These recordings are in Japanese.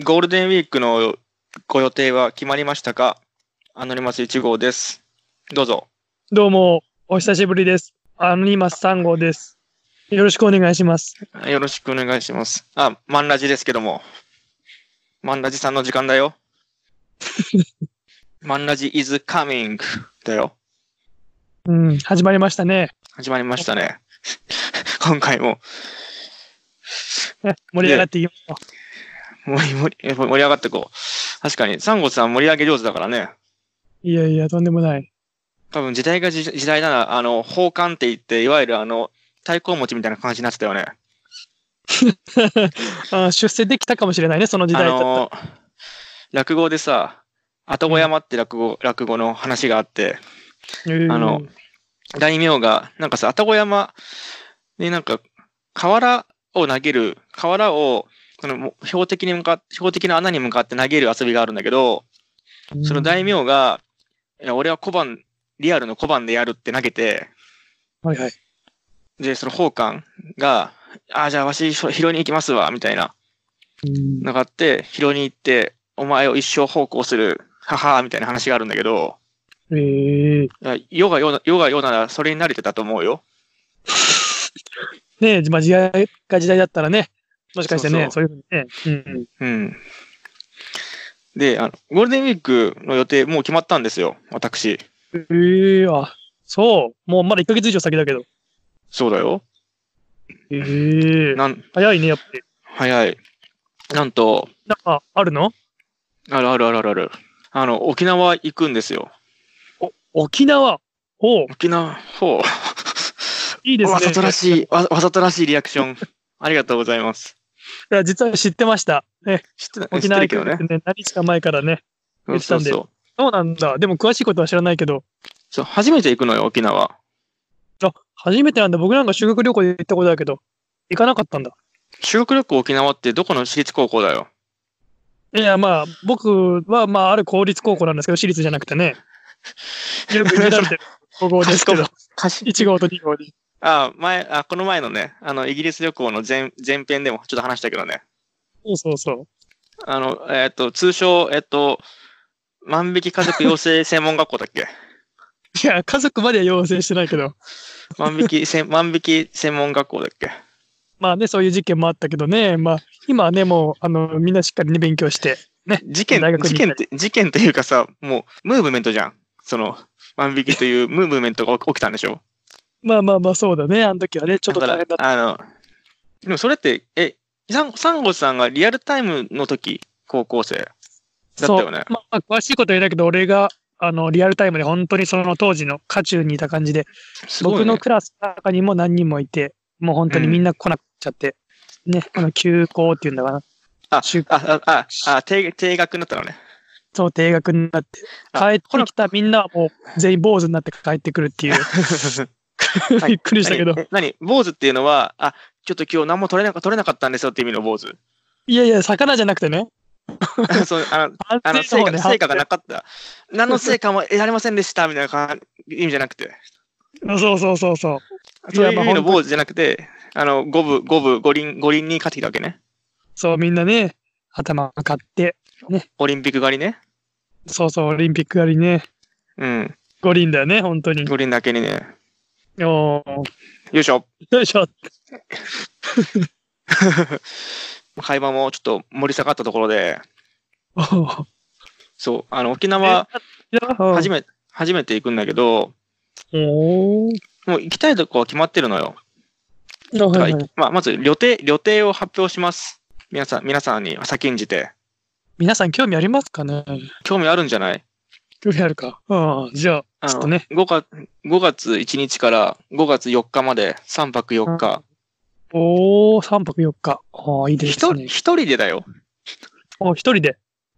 ゴールデンウィークのご予定は決まりましたか？アノニマス1号です。どうぞ。 どうも、お久しぶりです。アノニマス3号です。よろしくお願いします。 よろしくお願いします。マンラジですけども。マンラジさんの時間だよ。マンラジ is coming だよ。 始まりましたね。 始まりましたね。今回も。 盛り上がっていきましょ盛り上がってこう。確かに、サンゴさん盛り上げ上手だからね。 いやいや、とんでもない。 多分時代が時代だな。宝冠って言って、いわゆる太鼓持ちみたいな感じになってたよね。 出世できたかもしれないね、その時代だった。 落語でさ、愛宕山って落語の話があって、大名が、なんかさ、愛宕山になんか、瓦を投げる、瓦を、この標的の穴に向かって投げる遊びがあるんだけど、その大名が、いや、俺はリアルの小判でやるって投げて、 はいはい。 で、その宝冠が、じゃあわし拾いに行きますわ、みたいな。のがあって、拾いに行って、お前を一生奉公する、みたいな話があるんだけど、世が世ならそれに慣れてたと思うよ。 ねえ、時代が時代だったらね、もしかしてね、そういうふうにね。 で、ゴールデンウィークの予定もう決まったんですよ、私。 そう。もうまだ1ヶ月以上先だけど。 そうだよ。 早いね、やっぱり。 早い。なんと。 なんか、あるの？ ある。沖縄行くんですよ。 沖縄。 沖縄。 いいですね。 わざとらしいリアクション。ありがとうございます。 いや、実は知ってました。沖縄行くってね、何日か前からね、言ってたんで。そうなんだ。でも詳しいことは知らないけど。 そう、初めて行くのよ、沖縄。 初めてなんだ。僕なんか修学旅行で行ったことだけど、行かなかったんだ。 修学旅行沖縄ってどこの私立高校だよ。 いや、まあ、僕は、ある公立高校なんですけど、私立じゃなくてね。よく見られてる高校ですけど、1号と2号に。 この前のね、イギリス旅行の前編でもちょっと話したけどね。 そう。 通称、万引き家族養成専門学校だっけ？ いや、家族までは養成してないけど。 万引き専門学校だっけ？ まあね、そういう事件もあったけどね。まあ、今はね、もう、みんなしっかりね、勉強して。ね。 事件というかさ、もう、ムーブメントじゃん。その、万引きというムーブメントが起きたんでしょ？ まあ、そうだね。あの時はね、ちょっと大変だった。 でもそれって、サンゴさんがリアルタイムの時、高校生だったよね。 まあ、詳しいことは言えないけど、俺が、リアルタイムで本当にその当時の渦中にいた感じで、僕のクラスの中にも何人もいて、もう本当にみんな来なくちゃって、ね、休校っていうんだかな。 定額になったのね。 そう、定額になって。帰ってきたみんなはもう全員坊主になって帰ってくるっていう。びっくりしたけど。 坊主っていうのは、ちょっと今日何も取れなかったんですよっていう意味の坊主。 いや、魚じゃなくてね。 成果がなかった。何の成果も得られませんでしたみたいな意味じゃなくて。 そう。 そういう意味の坊主じゃなくて、五輪に勝ってきたわけね。 そう、みんなね、頭買って、ね。 オリンピック狩りね。 そう、オリンピック狩りね。五輪だよね、本当に。 五輪だけにね。 よいしょ。会話もちょっと盛り下がったところで、そう、沖縄、初めて行くんだけど、もう行きたいとこは決まってるのよ。まず予定を発表します。皆さんに先んじて。 皆さん興味ありますかね？ 興味あるんじゃない？ 興味あるか。じゃあ、ちょっとね。 5月1日から5月4日まで3泊4日。 3泊4日。いいですね。 一人でだよ。 一人で。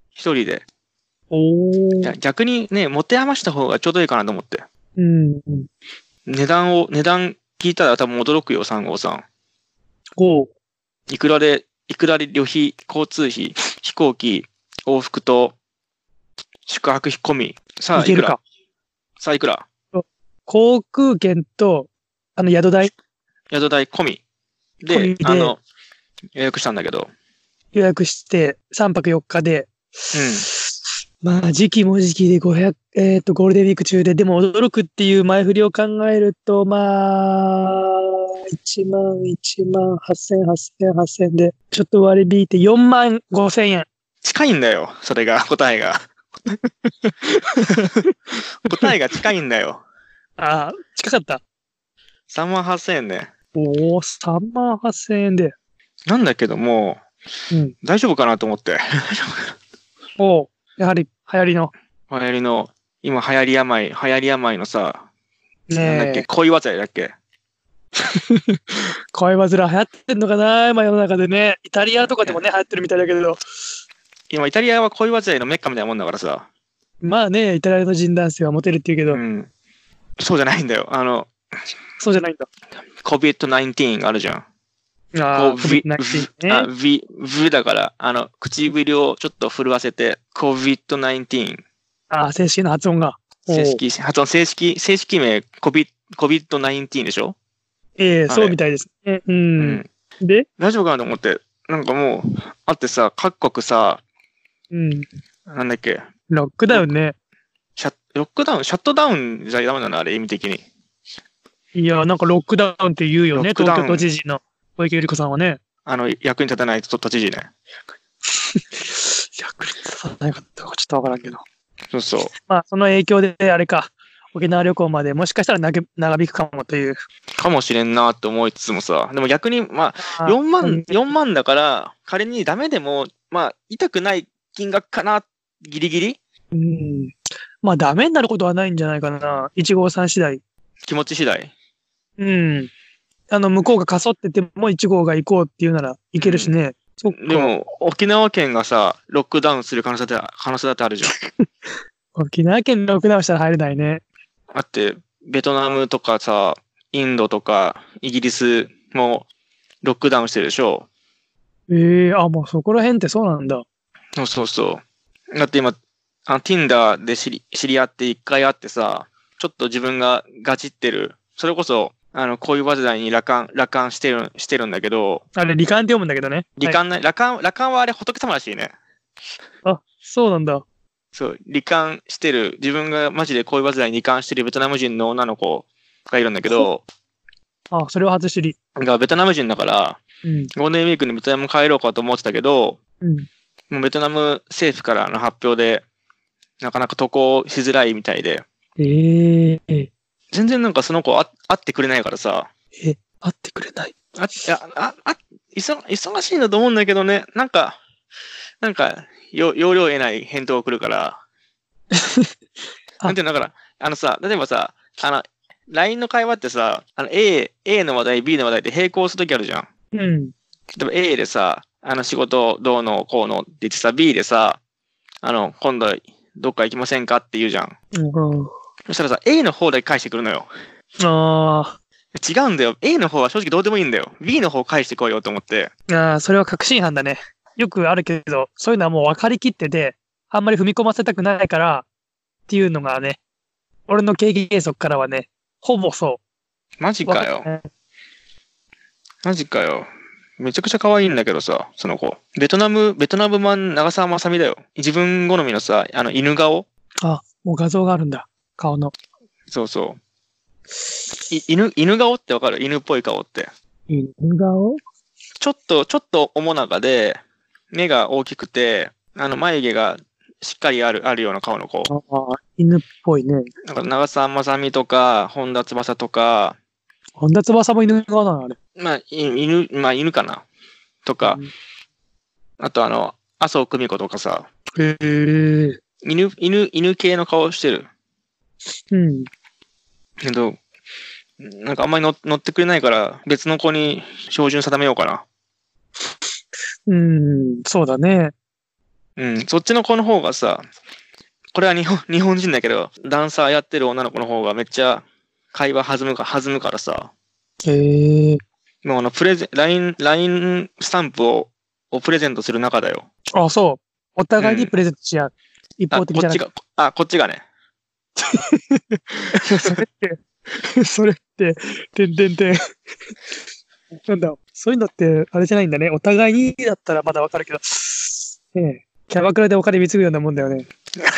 逆にね、持て余した方がちょうどいいかなと思って。値段聞いたら多分驚くよ、3号さん。いくらで旅費、交通費、飛行機、往復と宿泊費込み。さあ、いくら？ 航空券と、宿代込み。で、予約したんだけど。 予約して3泊4日で、 うん。 まあ時期も時期で500、ゴールデンウィーク中で、でも驚くっていう前振りを考えると、まあ、1万8000で、ちょっと割り引いて4万5千円。 近いんだよ、それが、答えが。答えが近いんだよ。 ああ、近かった。 3万8000円ね。 おお、3万8000円で。 なんだけども、 うん。 大丈夫かなと思って。 おお、やはり流行りの。 流行りの、今流行り病のさ、なんだっけ、 ね恋煩いだっけ。 恋煩い流行ってんのかな今世の中でね。イタリアとかでもね、流行ってるみたいだけど。 今、イタリアは恋煩いのメッカみたいなもんだからさ。 まあね、イタリアの人男性はモテるって言うけど。 うん。そうじゃないんだよ。 そうじゃないんだ。 COVID-19 あるじゃん。 ああ、 V だから、唇をちょっと震わせて、COVID-19。 ああ、正式な発音が。 正式名、COVID-19 でしょ？ そうみたいですね。うん。で大丈夫かなと思って、なんかもう、あってさ、各国さ、 うん。 なんだっけ。 ロックダウンね。 シャットダウンじゃダメなのあれ、意味的に。 いや、なんかロックダウンって言うよね、東京都知事の小池百合子さんはね。 役に立たない都知事ね。 役に立たないかったかちょっとわからんけど。 そうそう。 まあ、その影響で、あれか、沖縄旅行までもしかしたら長引くかもという。 かもしれんなって思いつつもさ、でも逆に、まあ、4万だから、仮にダメでも、まあ、痛くない金額かな、ギリギリ？ まあ、ダメになることはないんじゃないかな。1号さん次第。 気持ち次第。 向こうがかそってても1号が行こうっていうなら行けるしね。 でも、沖縄県がさ、ロックダウンする可能性だってあるじゃん。 沖縄県ロックダウンしたら入れないね。 だって、ベトナムとかさ、インドとか、イギリスもロックダウンしてるでしょ。 もうそこら辺ってそうなんだ。 そうそう。だって今、Tinder で知り合って一回会ってさ、ちょっと自分がガチってる。それこそ、こういう煩いに羅漢してるんだけど。 あれ、罹患って読むんだけどね。 羅漢はあれ仏様らしいね。 あ、そうなんだ。 そう、罹患してる、自分がマジでこういう煩いに罹患してるベトナム人の女の子がいるんだけど。 あ、それは初知り。 がベトナム人だから、ゴールデンウィークにベトナム帰ろうかと思ってたけど、もうベトナム政府からの発表で、なかなか渡航しづらいみたいで。全然なんかその子会ってくれないからさ。 会ってくれない？ 忙しいんだと思うんだけどね。なんか、要領得ない返答が来るから。なんていうのだから、例えばさ、LINE の会話ってさ、A の話題、B の話題って並行するときあるじゃん。例えば A でさ、仕事どうのこうのって言ってさ、B でさ、今度どっか行きませんかって言うじゃん。そしたらさ、A の方だけ返してくるのよ。違うんだよ。A の方は正直どうでもいいんだよ。B の方返してこいよと思って。 それは確信犯だね。よくあるけど、そういうのはもう分かりきってて、あんまり踏み込ませたくないから、っていうのがね、俺の経験則からはね、ほぼそう。 マジかよ。めちゃくちゃ可愛いんだけどさ、その子。ベトナム版長澤まさみだよ。自分好みのさ、犬顔？ もう画像があるんだ。顔の。 そうそう。犬顔ってわかる？犬っぽい顔って。 犬顔？ ちょっと面長で、目が大きくて、眉毛がしっかりあるような顔の子。 犬っぽいね。 なんか長澤まさみとか、本田翼とか。 本田翼も犬顔なのあれ。 まあ、犬かなとか、あと麻生久美子とかさ。犬系の顔してる。けど、なんかあんまり乗ってくれないから、別の子に照準定めようかな。 そうだね。 そっちの子の方がさ、これは日本人だけど、ダンサーやってる女の子の方がめっちゃ会話弾むからさ。もうLINE スタンプをプレゼントする仲だよ。そう。 お互いにプレゼントし合う。一方的じゃなくて。 こっちがね。 それって、 なんだ、そういうのって、あれじゃないんだね。お互いにだったらまだわかるけど、キャバクラでお金貢ぐようなもんだよね。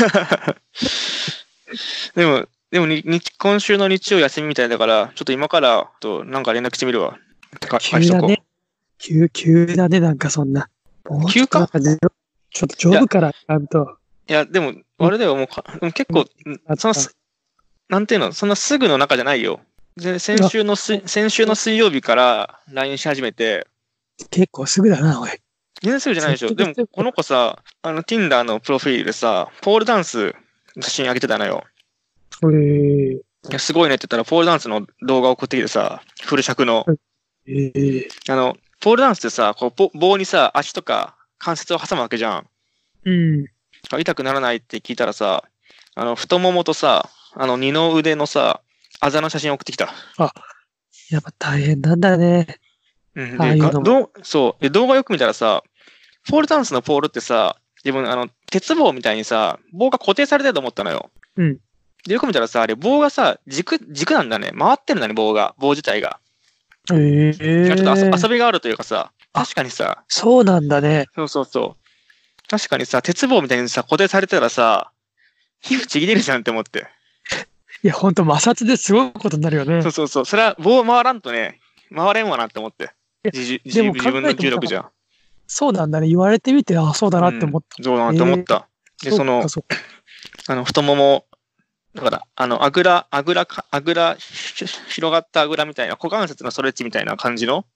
でも今週の日曜休みみたいだから、ちょっと今からなんか連絡してみるわ。 急だね。急だね、なんかそんな。 急か？ ちょっとジョブからちゃんと。 いや、でも、あれだよ、もう結構、なんていうの、そんなすぐの中じゃないよ。先週の水曜日から LINE し始めて。 結構すぐだな、おい。 全然すぐじゃないでしょ。でも、この子さ、Tinder のプロフィールでさ、ポールダンス写真上げてたのよ。いや、すごいねって言ったら、ポールダンスの動画送ってきてさ、フル尺の。ポールダンスってさ、こう棒にさ、足とか関節を挟むわけじゃん。 うん。 痛くならないって聞いたらさ、太ももとさ、二の腕のさ、あざの写真送ってきた。 あ、やっぱ大変なんだね。 うん。で、動画よく見たらさ、ポールダンスのポールってさ、自分、鉄棒みたいにさ、棒が固定されてると思ったのよ。 うん。 で、よく見たらさ、あれ棒がさ、軸なんだね。回ってるんだね、棒自体が。ちょっと遊びがあるというかさ、確かにさ。 そうなんだね。 そう。確かにさ、鉄棒みたいにさ、固定されてたらさ、皮膚ちぎれるじゃんって思って。 いや、ほんと摩擦ですごいことになるよね。 そう。それは棒回らんとね、回れんわなって思って。自分の重力じゃ。 そうなんだね。言われてみて、そうだなって思った。 そうだなって思った。で、太もも、だから、あぐら、広がったあぐらみたいな、股関節のストレッチみたいな感じの、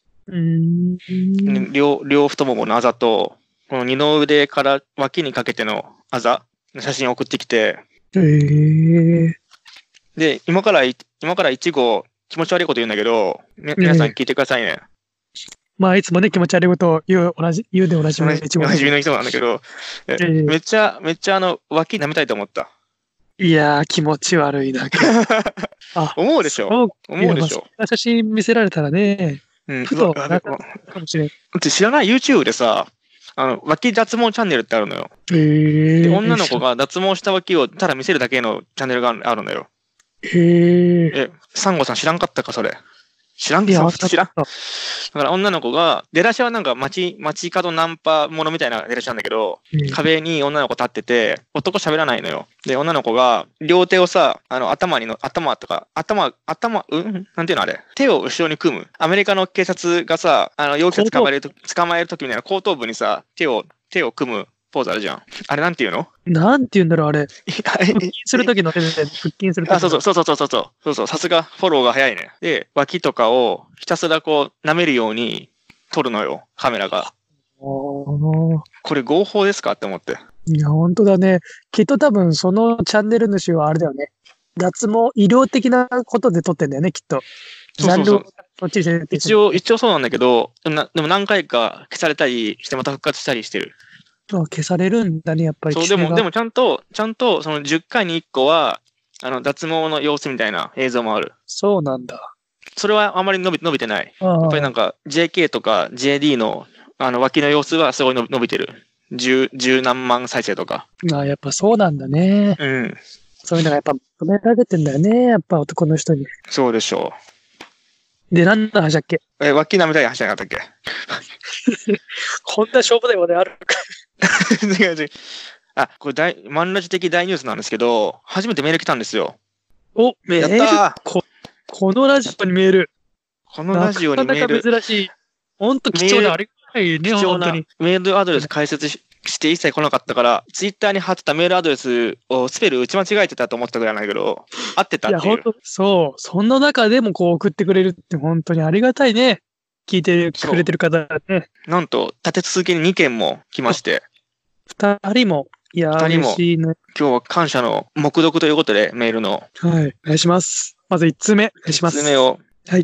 両太もものあざと、この二の腕から脇にかけてのあざの写真を送ってきて、で、今から一号、気持ち悪いこと言うんだけど、皆さん聞いてくださいね。 まあ、いつもね、気持ち悪いことを言うで同じみの一号。同じみの人なんだけど、めっちゃ脇舐めたいと思った。 いやー、気持ち悪いな。 思うでしょ。 写真見せられたらね、ふとかもしれん。 知らない YouTube でさ、脇脱毛チャンネルってあるのよ。で、女の子が脱毛した脇をただ見せるだけのチャンネルがあるのよ。サンゴさん知らんかったか、それ。知らん。だから女の子が、出だしはなんか街角ナンパものみたいな出だしなんだけど、壁に女の子立ってて、男喋らないのよ。で、女の子が、両手をさ、頭なんていうのあれ。手を後ろに組む。アメリカの警察がさ、容疑者捕まえるときみたいな後頭部にさ、手を組むポーズあるじゃん。あれなんていうの？ なんて言うんだろう、あれ。腹筋するときの手で腹筋するとき。 そう。さすがフォローが早いね。で、脇とかをひたすらこう舐めるように撮るのよ、カメラが。これ合法ですかって思って。 いや、本当だね。きっと多分そのチャンネル主はあれだよね。脱毛、医療的なことで撮ってんだよね、きっと。 そう。一応そうなんだけど、でも何回か消されたりしてまた復活したりしてる。 消されるんだね、やっぱり。 そう、でもちゃんと、その10回に1個は、脱毛の様子みたいな映像もある。 そうなんだ。 それはあまり伸びてない。やっぱりなんか JK とか JD の脇の様子はすごい伸びてる。十何万再生とか。 やっぱそうなんだね。 うん。 そういうのがやっぱ求められてんだよね、やっぱ男の人に。 そうでしょう。で、何の話だっけ？ 脇舐めたい話じゃなかったっけ？ こんな勝負だよね、あるか。 違う。これマンラジ的大ニュースなんですけど、初めてメール来たんですよ。 メール？やったー！このラジオにメール。 このラジオにメール。 なかなか珍しい。ほんと貴重な、ありがたいね、 貴重なメールアドレス解説して一切来なかったから、ツイッターに貼ってたメールアドレスをスペル打ち間違えてたと思ったぐらいなんだけど、合ってたっていう。いや、 ほんと、そう。そんな中でもこう送ってくれるって本当にありがたいね。聞いてくれてる方ね。 なんと、立て続けに2件も来まして。 2人も。いやー、嬉しいね。 今日は感謝の目読ということで、メールの。 はい。お願いします。まず1通目。お願いします。 1通目を。 はい。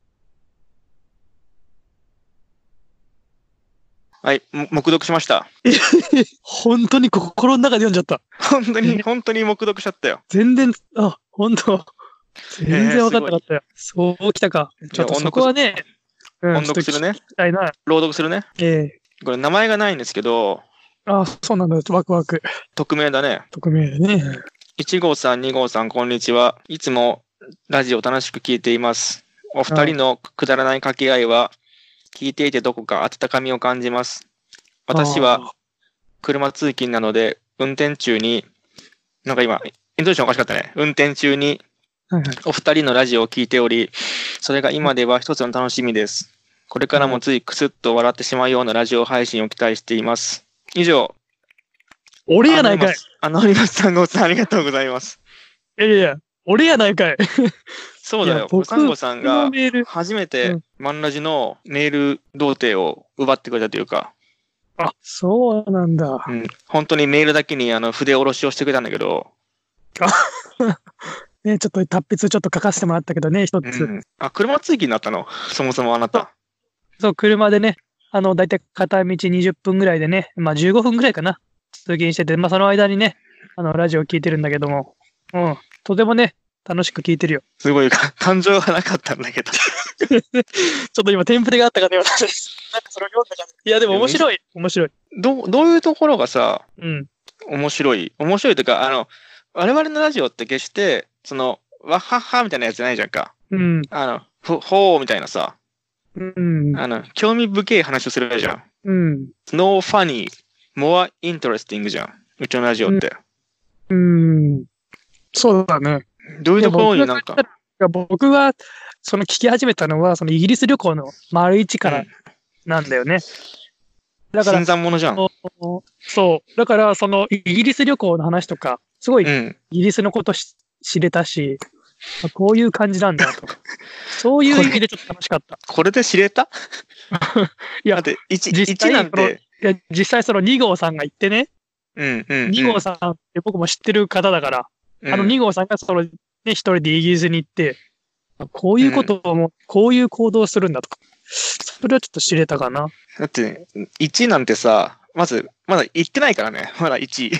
はい、目読しました。 本当に心の中で読んじゃった。 本当に目読しちゃったよ。 全然、本当。全然分かんなかったよ。そうきたか。ちょっとそこはね、 音読するね。朗読するね。これ名前がないんですけど。 そうなんだ。ワクワク。 匿名だね。 匿名だね。 1号さん、2号さん、こんにちは。いつもラジオ楽しく聞いています。 お二人のくだらない掛け合いは、聞いていてどこか温かみを感じます。私は車通勤なので、運転中に、なんか今、イントネーションおかしかったね。運転中にお二人のラジオを聞いており、それが今では一つの楽しみです。これからもついクスッと笑ってしまうようなラジオ配信を期待しています。以上。 俺やないかい。 アノニマス3号さんありがとうございます。 いや、俺やないかい。 そうだよ。サンゴさんが初めてマンラジのメール童貞を奪ってくれたというか。 あ、そうなんだ。 うん。本当にメールだけに筆下ろしをしてくれたんだけど。 ね、ちょっと達筆ちょっと書かせてもらったけどね、一つ。 あ、車通勤になったの？そもそもあなた。 そう、車でね、だいたい片道20分ぐらいでね、まあ15分ぐらいかな。通勤してて、まあその間にね、ラジオ聞いてるんだけども、とてもね、楽しく聞いてるよ。 すごい、感情がなかったんだけど。ちょっと今、テンプレがあったかね、私。なんかそれを読んだかね。いや、でも面白い。 どういうところがさ、面白いというか、我々のラジオって決して、わははみたいなやつじゃないじゃんか。ほーみたいなさ。興味深い話をするじゃん。No funny, more interesting じゃん。うちのラジオって。 そうだね。 どういうところになんか。 僕は、聞き始めたのは、イギリス旅行の丸一からなんだよね。 だから、新参者じゃん。 そう。だから、イギリス旅行の話とか、すごい、イギリスのこと知れたし、こういう感じなんだとか。そういう意味でちょっと楽しかった。 これで知れたいや、だって1なんて。実際2号さんが言ってね。2号さんって僕も知ってる方だから、2号さんが一人でイギリスに行って、こういうことをこういう行動をするんだとか。それはちょっと知れたかな。 だって、1なんてさ、まだ行ってないからね。まだ1。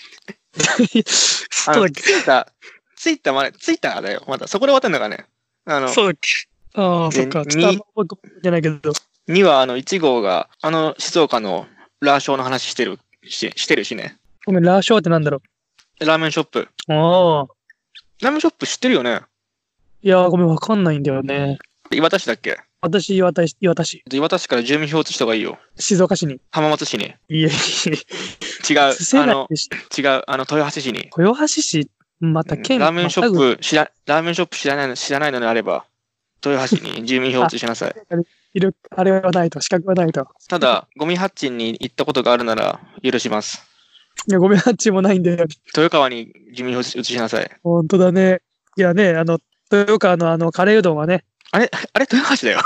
そうだっけ？ツイッターだよ。まだ。そこで終わってんだからね。 そうだっけ？ああ、そっか。ちょっとじゃないけど。 2は1号が、静岡のラーショーの話してるしね。 ごめん、ラーショーってなんだろう？ラーメンショップ。 ああ。 ラーメンショップ知ってるよね？ いやー、ごめん、わかんないんだよね。 岩田市だっけ？ 私、岩田市。岩田市から住民票移した方がいいよ。 静岡市に。 浜松市に。 いや。 違う。豊橋市に。 豊橋市また県ラーメンショップ知らないのであれば、豊橋に住民票移しなさい。 あれはないと、資格はないと。 ただ、ゴミ発賃に行ったことがあるなら許します。 いや、ゴミ発賃もないんだよ。 豊川に住民票移しなさい。 本当だね。いやね、豊川のカレーうどんはね。 あれ豊橋だよ。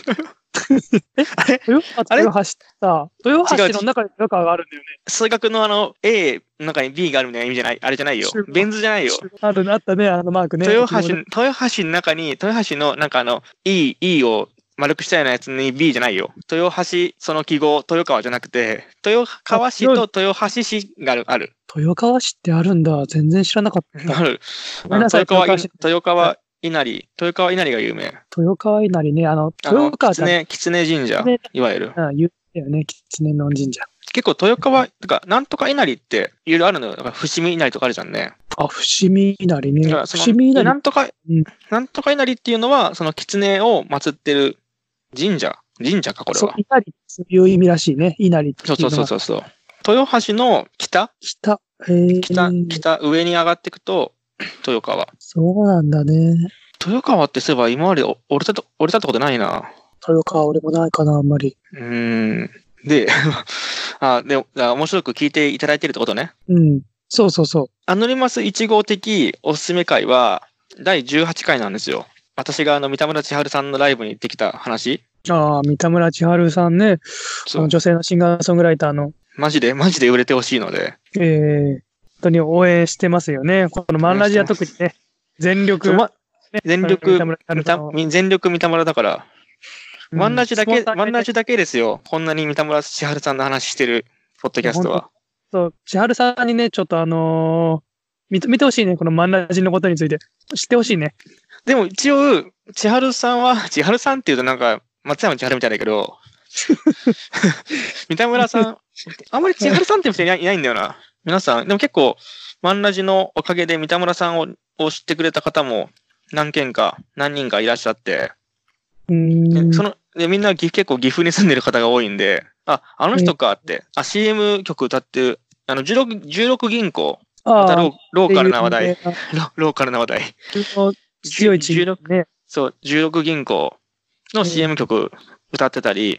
豊橋さ、豊橋の中に豊川があるんだよね。 数学のA の中に B があるみたいな意味じゃない、あれじゃないよ。ベン図じゃないよ。 あったね、マークね。 豊橋の中に、豊橋のなんかE を丸くしたようなやつに B じゃないよ。豊橋、その記号、豊川じゃなくて、豊川市と豊橋市がある。 豊川市ってあるんだ。全然知らなかった。 ある。豊川稲荷が有名。 豊川稲荷ね、豊川狐神社、いわゆる。 言ったよね、狐の神社。 結構豊川、なんとか稲荷っていろいろあるのよ。伏見稲荷とかあるじゃんね。 あ、伏見稲荷ね。 伏見稲荷。なんとか稲荷っていうのは、その狐を祀ってる神社か、これは。 そう、稲荷そういう意味らしいね、稲荷っていうのは。 そう。豊橋の北上に上がっていくと、豊川。 そうなんだね。 豊川ってそういえば今まで折れたってことないな。 豊川俺もないかな、あんまり。 で、面白く聞いていただいてるってことね。 そう。 アノニマス1号的おすすめ会は第18回なんですよ。私が三田村千春さんのライブに行ってきた話。 ああ、三田村千春さんね。女性のシンガーソングライターの。 マジで売れてほしいので。 本当に応援してますよね。このマンラジは特にね、全力三田村だから、マンラジだけですよ。こんなに三田村千春さんの話してる、ポッドキャストは。 そう、千春さんにね、ちょっと見てほしいね、このマンラジのことについて。知ってほしいね。 でも一応、千春さんっていうとなんか、松山千春みたいだけど、三田村さん、あんまり千春さんって人いないんだよな。皆さん、でも結構、マンラジのおかげで三田村さんを知ってくれた方も何人かいらっしゃって、 でみんな結構岐阜に住んでる方が多いんで、あの人かって、CM 曲歌ってる、16銀行、またローカルな話題。ローカルな話題。 強いチームね。 そう、16銀行の CM 曲歌ってたり、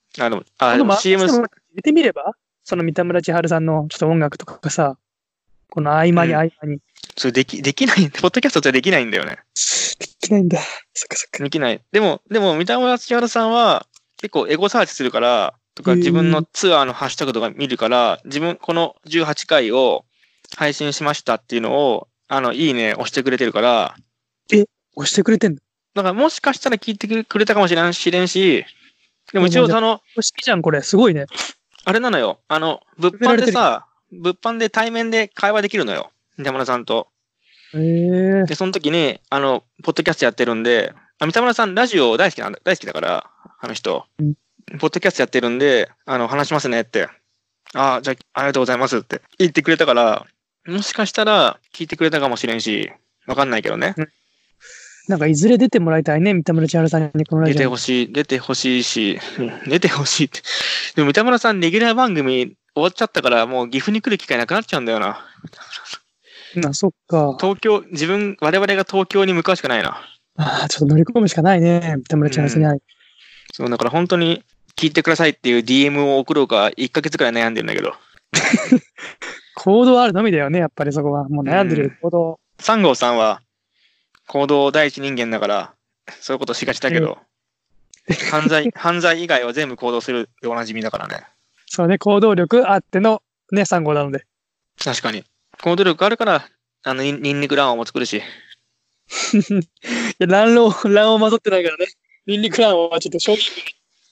CM 入れてみればその三田村千春さんのちょっと音楽とかさ、この合間に。 それできない、ポッドキャストじゃできないんだよね。 できないんだ。そっかそっか。 できない。でも、三田村千春さんは結構エゴサーチするから、とか自分のツアーのハッシュタグとか見るから、この18回を配信しましたっていうのを、いいね押してくれてるから。 押してくれてんの？ だからもしかしたら聞いてくれたかもしれんし、でも一応好きじゃん、これ。すごいね。 あれなのよ。物販で対面で会話できるのよ。三田村さんと。で、その時に、ポッドキャストやってるんで、三田村さんラジオ大好きだから、あの人。ポッドキャストやってるんで、話しますねって。じゃあ、ありがとうございますって言ってくれたから、もしかしたら聞いてくれたかもしれんし、わかんないけどね。 なんかいずれ出てもらいたいね、三田村千春さんにこのラジオ。 出てほしいし、出てほしいって。でも三田村さんレギュラー番組終わっちゃったから、もう岐阜に来る機会なくなっちゃうんだよな。 そっか。 我々が東京に向かうしかないな。 ちょっと乗り込むしかないね、三田村千春さんに会い。 そう、だから本当に聞いてくださいっていう DM を送ろうか、1ヶ月くらい悩んでるんだけど。 行動あるのみだよね、やっぱりそこは。もう悩んでる行動。 3号さんは、行動第一人間だから、そういうことしがちだけど、犯罪以外は全部行動するでおなじみだからね。 そうね、行動力あってのね、3号なので。 確かに。行動力あるから、ニンニク卵黄も作るし。 いや、卵黄混ざってないからね。ニンニク卵黄はちょっと衝撃。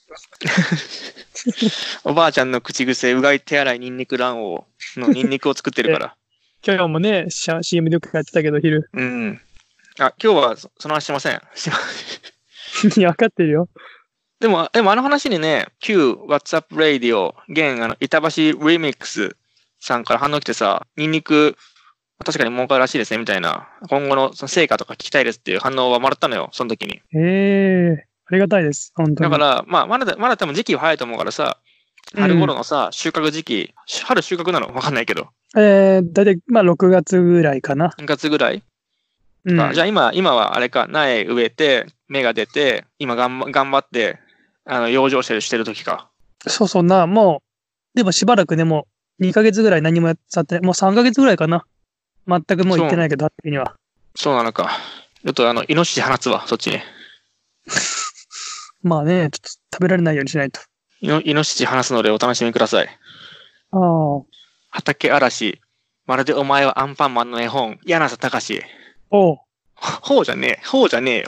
おばあちゃんの口癖、うがい手洗いニンニク卵黄のニンニクを作ってるから。 今日もね、CM でよくやってたけど、昼。 今日はその話しません。 いや、分かってるよ。 でも話にね、旧 WhatsApp Radio、現板橋リミックスさんから反応来てさ、ニンニク、確かに儲かるらしいですね、みたいな。今後の成果とか聞きたいですっていう反応はもらったのよ、その時に。 ありがたいです、本当に。 だから、まだ多分時期は早いと思うからさ、春頃のさ、収穫時期、春収穫なのわかんないけど。 だいたい6月ぐらいかな。 6月ぐらいじゃあ今はあれか、苗植えて、芽が出て、今頑張って、養生してる時か。 そうな、もう、でもしばらくね、もう2ヶ月ぐらい何もやってない。もう3ヶ月ぐらいかな。全くもう行ってないけど、畑には。 そうなのか。ちょっとイノシシ放つわ、そっちに。 まあね、ちょっと食べられないようにしないと。 イノシシ放すのでお楽しみください。畑嵐、まるでお前はアンパンマンの絵本、柳瀬隆。ほうじゃねえよ。ほうじゃねえ。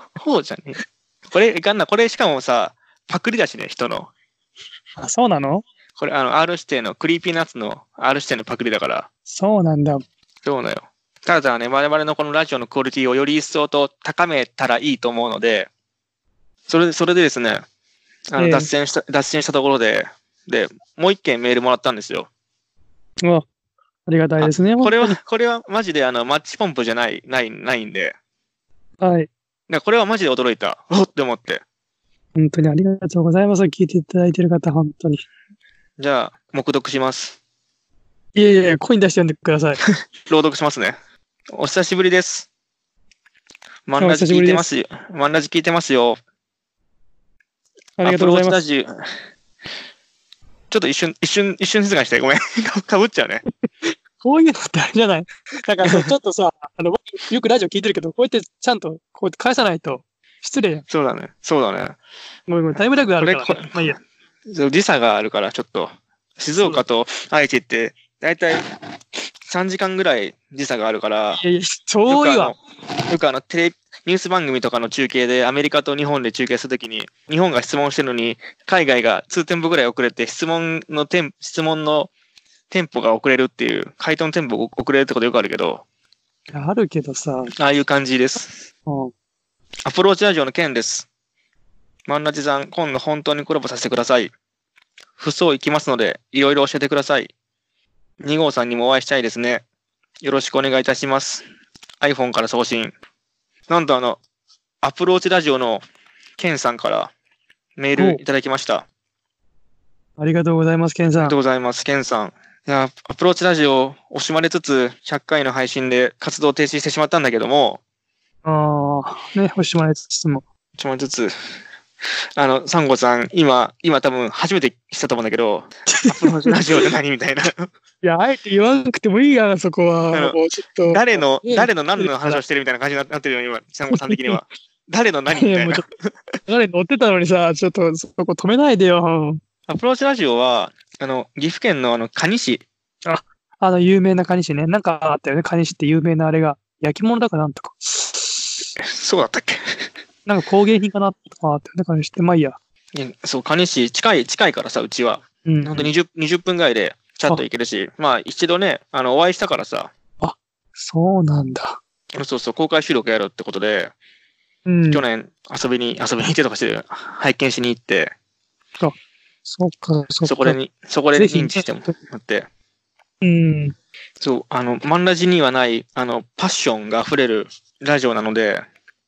これしかもさ、パクリだしね、人の。 そうなの？ これR 指定の、クリーピーナッツの R 指定のパクリだから。 そうなんだ。 そうだよ。ただね、我々のこのラジオのクオリティをより一層と高めたらいいと思うので、それでですね、脱線したところで、もう一件メールもらったんですよ。 ありがたいですね。 これはマジでマッチポンプじゃないんで。 はい。 これはマジで驚いた。おって思って。 本当にありがとうございます。聞いていただいている方、本当に。 じゃあ、黙読します。 いや、声に出して読んでください。 朗読しますね。お久しぶりです。マンラジ聞いてますよ。 ありがとうございます。 ちょっと一瞬静かにして、ごめん。かぶっちゃうね。 こういうのってあれじゃない？だからちょっとさ、よくラジオ聞いてるけど、こうやってちゃんとこうやって返さないと失礼やん。 そうだね。 ごめん、タイムラグあるから。まあいいや。 時差があるから、ちょっと。静岡と愛知って、だいたい3時間ぐらい時差があるから。 いや、超いいわ。 よくニュース番組とかの中継で、アメリカと日本で中継するときに、日本が質問してるのに、海外が2テンポぐらい遅れて、質問のテンポが遅れるっていう、回答のテンポが遅れるってことよくあるけど。 あるけどさ。 ああいう感じです。アプローチラジオの件です。マンラジさん、今度本当にコラボさせてください。不相行きますので、いろいろ教えてください。2号さんにもお会いしたいですね。よろしくお願いいたします。iPhone から送信。なんとアプローチラジオのケンさんからメールいただきました。 ありがとうございます、ケンさん。 ありがとうございます、ケンさん。いや、アプローチラジオ惜しまれつつ100回の配信で活動停止してしまったんだけども。 惜しまれつつも。 惜しまれつつ。サンゴさん、今多分初めて知ったと思うんだけど、アプローチラジオって何みたいな。いや、あえて言わなくてもいいやな、そこは。もうちょっと。 誰の何の話をしてるみたいな感じになってるよ、今、サンゴさん的には。誰の何みたいな。 誰乗ってたのにさ、ちょっとそこ止めないでよ。 アプローチラジオは、岐阜県の蟹市。 有名な蟹市ね。なんかあったよね、蟹市って有名なあれが。焼き物だかなんとか。 そうだったっけ？ なんか工芸品かなとかあってね、蟹市って。まあいいや。 そう、蟹市、近いからさ、うちは。ほんと20分ぐらいでチャット行けるし、まあ一度ね、お会いしたからさ。 そうなんだ。 そう、公開収録やるってことで、去年遊びに行ってとかして拝見しに行って、 そこで認知してもらって、そう、マンラジにはない、パッションが溢れるラジオなので、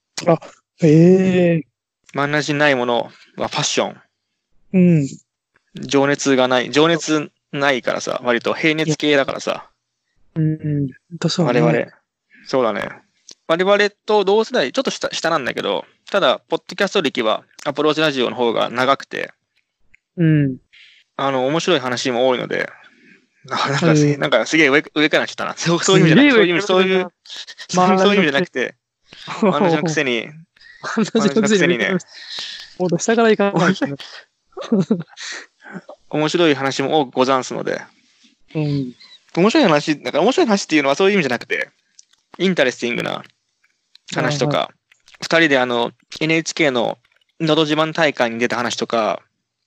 マンラジにないものはパッション。情熱ないからさ、割と平熱系だからさ。我々。そうだね。我々と同世代、ちょっと下なんだけど、ただ、ポッドキャスト歴はアプローチラジオの方が長くて、面白い話も多いので、なんかすげえ上から来たな。そういう意味じゃなくて、そういう意味じゃなくて、話のくせにね。 もっと下からいかない。 面白い話も多くござんすので。面白い話っていうのはそういう意味じゃなくて、インタレスティングな話とか、二人でNHK ののど自慢大会に出た話とか。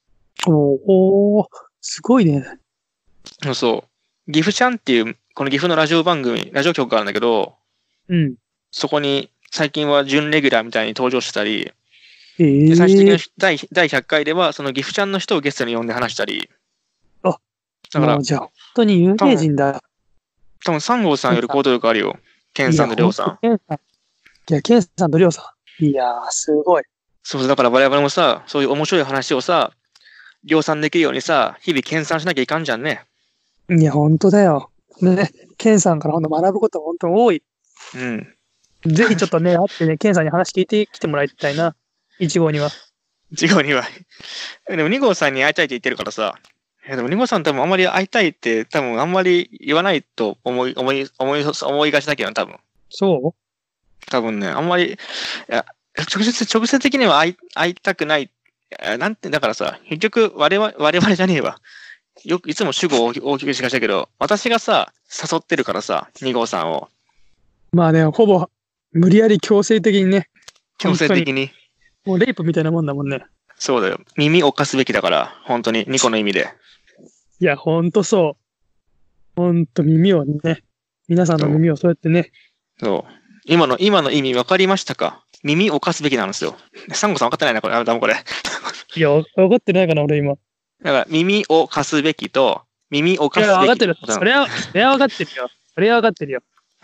すごいね。 そう。岐阜ちゃんっていう、この岐阜のラジオ局があるんだけど、そこに最近は準レギュラーみたいに登場したり、で最終的に第100回では、その岐阜ちゃんの人をゲストに呼んで話したり。 だから、じゃあ、本当に有名人だ。 多分、3号さんより行動力あるよ。ケンさんとリョウさん。 いや、ケンさんとリョウさん。いやー、すごい。 そう、だから我々もさ、そういう面白い話をさ、量産できるようにさ、日々研鑽しなきゃいかんじゃんね。 いや、本当だよ。ね、ケンさんから学ぶこと本当に多い。ぜひちょっとね、会ってね、ケンさんに話聞いてきてもらいたいな。1号には。 1号には。でも2号さんに会いたいって言ってるからさ。でも2号さん多分あんまり会いたいって多分あんまり言わないと思いがちだけど多分。 そう多分ね、あんまり、いや、直接的には会いたくない。なんて、だからさ、結局我々じゃねえわ。よくいつも主語を大きくしがちだけど、私がさ、誘ってるからさ、2号さんを。 まあね、ほぼ無理やり強制的にね。 強制的に。 もうレイプみたいなもんだもんね。 そうだよ。耳を貸すべきだから、本当に2個の意味で。 いや、ほんとそう。ほんと耳をね、皆さんの耳をそうやってね。 そう。今の意味分かりましたか？耳を貸すべきなんですよ。サンゴさん分かってないな、これ。これ。 いや、分かってないかな、俺今。 だから、耳を貸すべきと、耳を貸すべき。 いや、分かってる。それは分かってるよ。それは分かってるよ。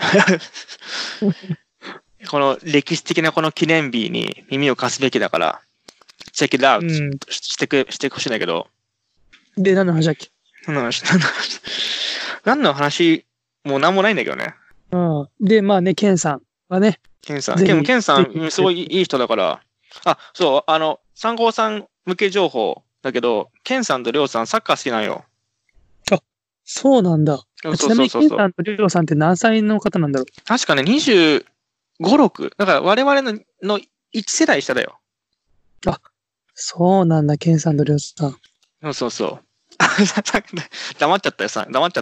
この歴史的なこの記念日に耳を貸すべきだから、チェックアウトしてほしいんだけど。 で、何の話だっけ？ 何の話もう何もないんだけどね。 で、まあね、ケンさんはね。 ケンさん、すごいいい人だから。そう、3号さん向け情報だけど、ケンさんとリョウさんサッカー好きなんよ。 そうなんだ。ちなみにケンさんとリョウさんって何歳の方なんだろう？ 確かね、25、6。だから我々の1世代下だよ。 そうなんだ、ケンさんとリョウさん。 そう。黙っちゃったよ。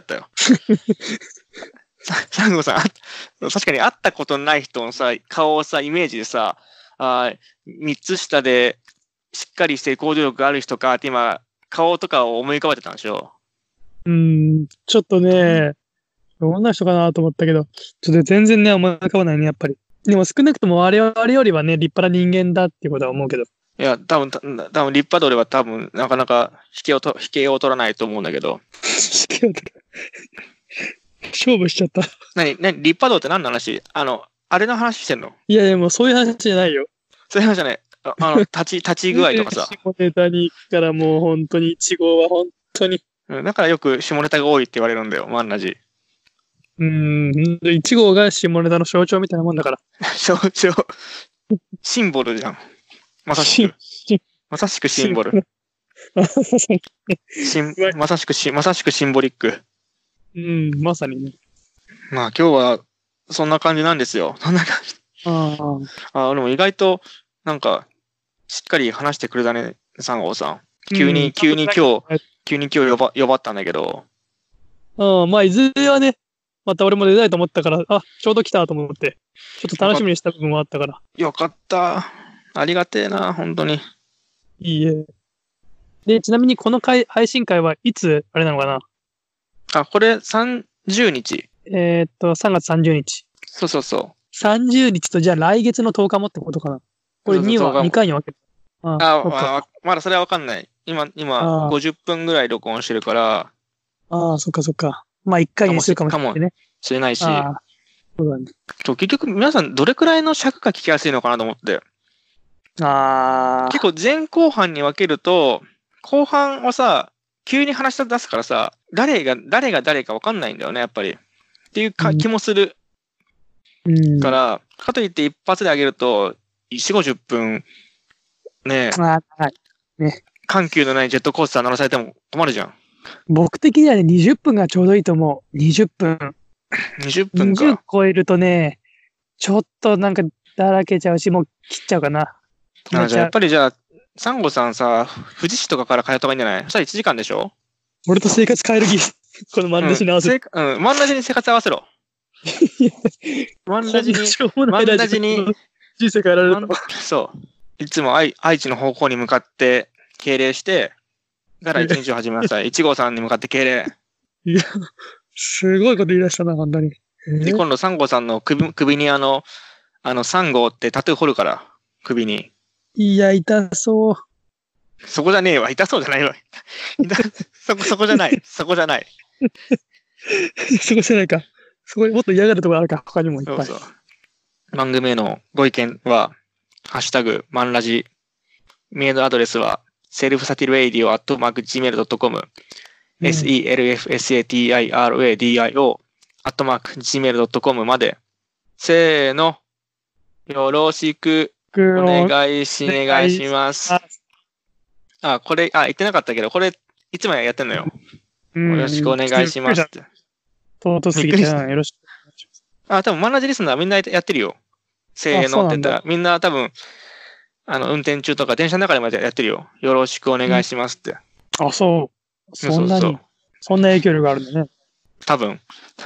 サンゴさん、確かに会ったことない人のさ、顔をさ、イメージでさ、3つ下でしっかりして行動力がある人かって今、顔とかを思い浮かべてたんでしょ？ ちょっとね、どんな人かなと思ったけど、ちょっと全然ね、思い浮かばないね、やっぱり。でも少なくとも我々よりはね、立派な人間だっていうことは思うけど。 いや、多分立派度では多分、なかなか引けを取らないと思うんだけど。 勝負しちゃった。 立派度って何の話？あれの話してんの？ いや、もうそういう話じゃないよ。 そういう話じゃない。 立ち具合とかさ。 下ネタに行くからもう本当に1号は本当に。 だからよく下ネタが多いって言われるんだよ、マンラジ。 1号が下ネタの象徴みたいなもんだから。 象徴。シンボルじゃん。まさしくシンボル。まさしくシンボリック。 まさにね。 まあ今日はそんな感じなんですよ。そんな感じ。でも意外となんかしっかり話してくれたね、3号さん。急に今日呼ばったんだけど。 まあいずれはね、また俺も出たいと思ったから、ちょうど来たと思って、ちょっと楽しみにした部分もあったから。 よかった。ありがてえな、本当に。 いいえ。で、ちなみにこの配信会はいつ、あれなのかな？ これ30日。 3月30日。 そう。 30日とじゃあ来月の10日もってことかな？これ2回に分ける。 まだそれは分かんない。今50分ぐらい録音してるから。 そっか。まあ1回にするかもしれないね。 しれないし。 そうだね。 結局皆さんどれくらいの尺が聞きやすいのかなと思って。結構前後半に分けると、後半はさ、急に話し出すからさ、誰が誰か分かんないんだよね、やっぱり。っていう気もする。から、かといって一発で上げると、4、50分、ね緩急のないジェットコースター乗らされても困るじゃん。 僕的にはね、20分がちょうどいいと思う。20分。 20分か。 20超えるとね、ちょっとなんかだらけちゃうし、もう切っちゃうかな。 じゃあやっぱりサンゴさんさ、富士市とかから通った方がいいんじゃない？そしたら1時間でしょ？ 俺と生活変える気。このマンラジに合わせる。 マンラジに生活合わせろ。マンラジに人生変えられる。 そう。いつも愛知の方向に向かって敬礼して、から一日を始めなさい。1号さんに向かって敬礼。 いや、すごいこと言い出したな、本当に。 で、今度3号さんの首に3号ってタトゥー彫るから、首に。 いや、痛そう。 そこじゃねえわ。痛そうじゃないわ。そこじゃない。そこじゃない。 そこじゃないか。そこにもっと嫌がるところあるか、他にもいっぱい。 そう。番組へのご意見は、ハッシュタグ、マンラジ。メールアドレスは、selfsatirradio@gmail.com、selfsatirradio@gmail.com まで、せーの、よろしくお願いします。これ、言ってなかったけど、これ、いつもやってんのよ。よろしくお願いしますって。 尊すぎて、よろしくお願いします。多分、マンラジリスナーみんなやってるよ。せーのって言ったら、みんな多分、運転中とか電車の中でまでやってるよ。よろしくお願いしますって。 そう。そんな影響力があるんだね。 多分。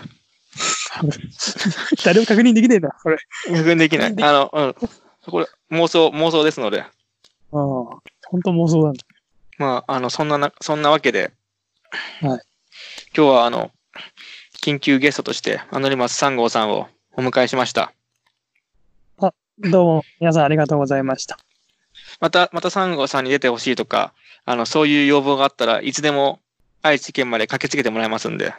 誰も確認できねえな、これ。 確認できない。これ、妄想ですので。 本当妄想なんだ。 まあ、そんなわけで、 はい。 今日は、緊急ゲストとして、アノニマス3号さんをお迎えしました。 どうも、皆さんありがとうございました。 また3号さんに出てほしいとか、そういう要望があったらいつでも愛知県まで駆けつけてもらいますんで。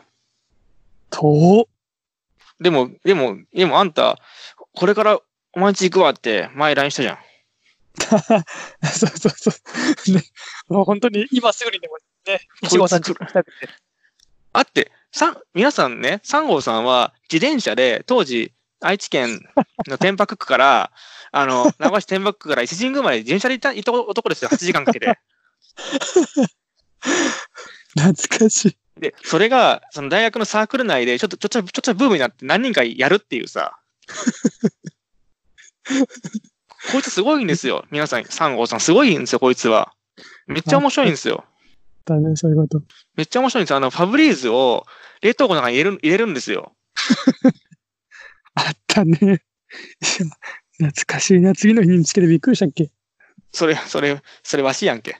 でもあんた、これからお前んち行くわって前 LINE したじゃん。 そう。ね、もう本当に今すぐにでもね、1号さんち来たくて。 皆さんね、3号さんは自転車で当時、愛知県の天白区から、名古屋市天白区から伊勢神宮まで自転車で行った男ですよ、8時間かけて。 懐かしい。 で、それが、その大学のサークル内で、ちょっとブームになって何人かやるっていうさ。こいつすごいんですよ。皆さん、3号さんすごいんですよ、こいつは。めっちゃ面白いんですよ。 だね、そういうこと。 めっちゃ面白いんですよ。ファブリーズを冷凍庫の中に入れるんですよ。 あったね。懐かしいな。次の日に見つけてびっくりしたっけ？ それわしやんけ。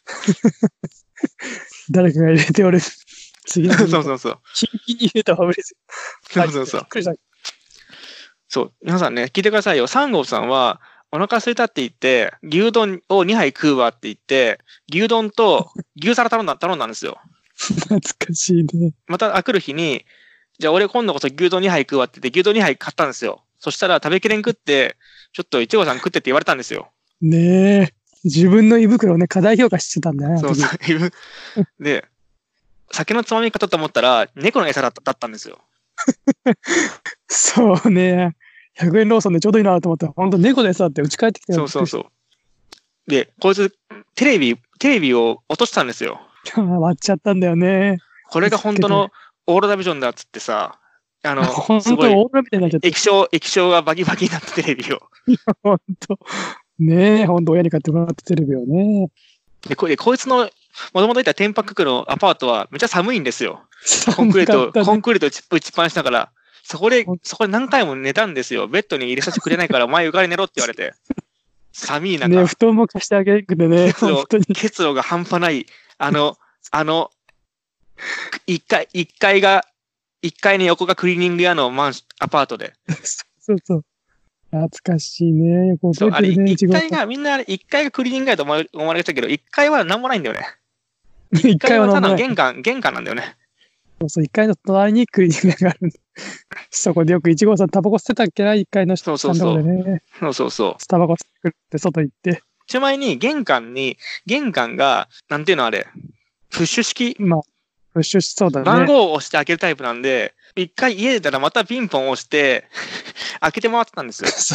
誰かが入れて俺、次の日。 そう。 キンキンに入れたファブリーズ。 そう。びっくりした。そう。皆さんね、聞いてくださいよ。3号さんは、お腹空いたって言って、牛丼を2杯食うわって言って、牛丼と牛皿頼んだんですよ。 懐かしいね。 また来る日に、じゃあ俺今度こそ牛丼2杯食うわって言って、牛丼2杯買ったんですよ。そしたら食べきれん食って、ちょっと1号さん食ってって言われたんですよ。 ねえ。自分の胃袋をね、過大評価してたんだね。 そうそう。で、酒のつまみ方と思ったら、猫の餌だったんですよ。 そうね。100円ローソンでちょうどいいなと思ったら、ほんと猫の餌って打ち返ってきて。 そう。で、こいつ、テレビを落としたんですよ。 割っちゃったんだよね。 これが本当のオーロラビジョンだっつってさ、 すごい、オーロラみたいになっちゃった。 液晶がバキバキになったテレビを。 ほんと。ねえ、ほんと親に買ってもらったテレビをね。 で、こいつの、もともといた天白区のアパートはめっちゃ寒いんですよ。コンクリート打ちっぱなしだから、そこで何回も寝たんですよ。ベッドに入れさせてくれないから、前床で寝ろって言われて。寒い中。 ね、布団も貸してあげるくてね。 結露が半端ない、1階の横がクリーニング屋のアパートで。 そう。懐かしいね。 そう、あれ、1階が、みんな1階がクリーニング屋と思われてたけど、1階は何もないんだよね。1階はただ玄関なんだよね。 そう、1階の隣にクリーニング屋があるんだ。そこでよく1号さんタバコ捨てたっけな、1階の人そう。 そう。タバコ捨てて外行って。 ちなみに玄関が、なんていうのあれ、プッシュ式。 まあ、プッシュしそうだね。 番号を押して開けるタイプなんで、一回家出たらまたピンポン押して、開けてもらってたんですよ。 そう。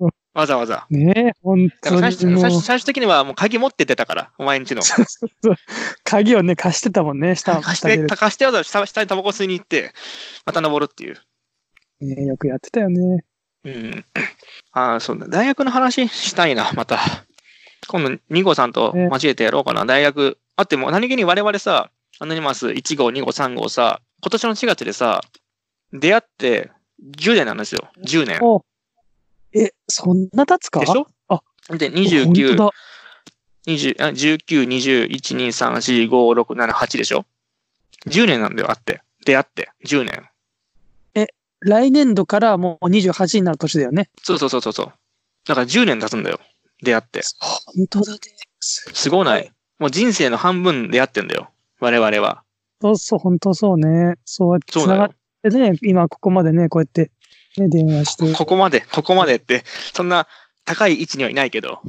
わざわざ。 ねえ、ほんとに。 最終的にはもう鍵持って出たから、お前んちの。 そう。鍵をね、貸してたもんね、 貸してわざわざ下にタバコ吸いに行って、また登るっていう。 ねえ、よくやってたよね。 うん。そうだ。大学の話したいな、また。今度、2号さんと交えてやろうかな。大学。あっても、何気に我々さ、アノニマス1号、2号、3号さ、今年の4月でさ、出会って10年なんですよ。10年。 そんな経つか？ でしょ？で、19、20、19、20、1、2、3、4、5、6、7、8でしょ？ 10 年なんだよ、出会って、10年。 来年度からもう28になる年だよね。 そう。だから10年経つんだよ。出会って。 本当だね。 すごない？もう人生の半分出会ってんだよ。我々は。 そう、本当そうね。そうやって繋がってね、今ここまでね、こうやってね、電話して。 ここまでって、そんな高い位置にはいないけど。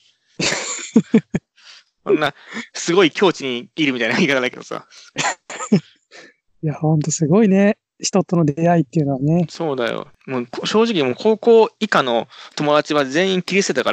そんな、すごい境地にいるみたいな言い方だけどさ。 いや、ほんとすごいね。人との出会いっていうのはね。 そうだよ。もう正直もう高校以下の友達は全員切り捨てたから。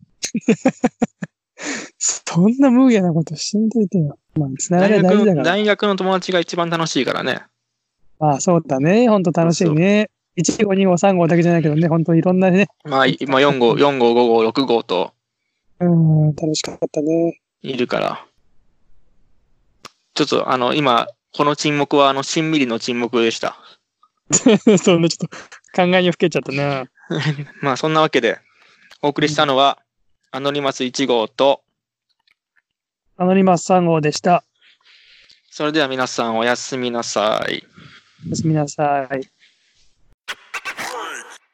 そんな無下なことしんでてよ。まあ、つながりは大事だから。 大学の友達が一番楽しいからね。 そうだね。ほんと楽しいね。1号、2号、3号だけじゃないけどね、ほんといろんなね。 まあ、今4号、5号、6号と。 楽しかったね。 いるから。ちょっと今、この沈黙はしんみりの沈黙でした。 そんなちょっと考えにふけちゃったね。 まあそんなわけで、お送りしたのは、アノニマス1号と、 アノニマス3号でした。 それでは皆さんおやすみなさい。 おやすみなさい。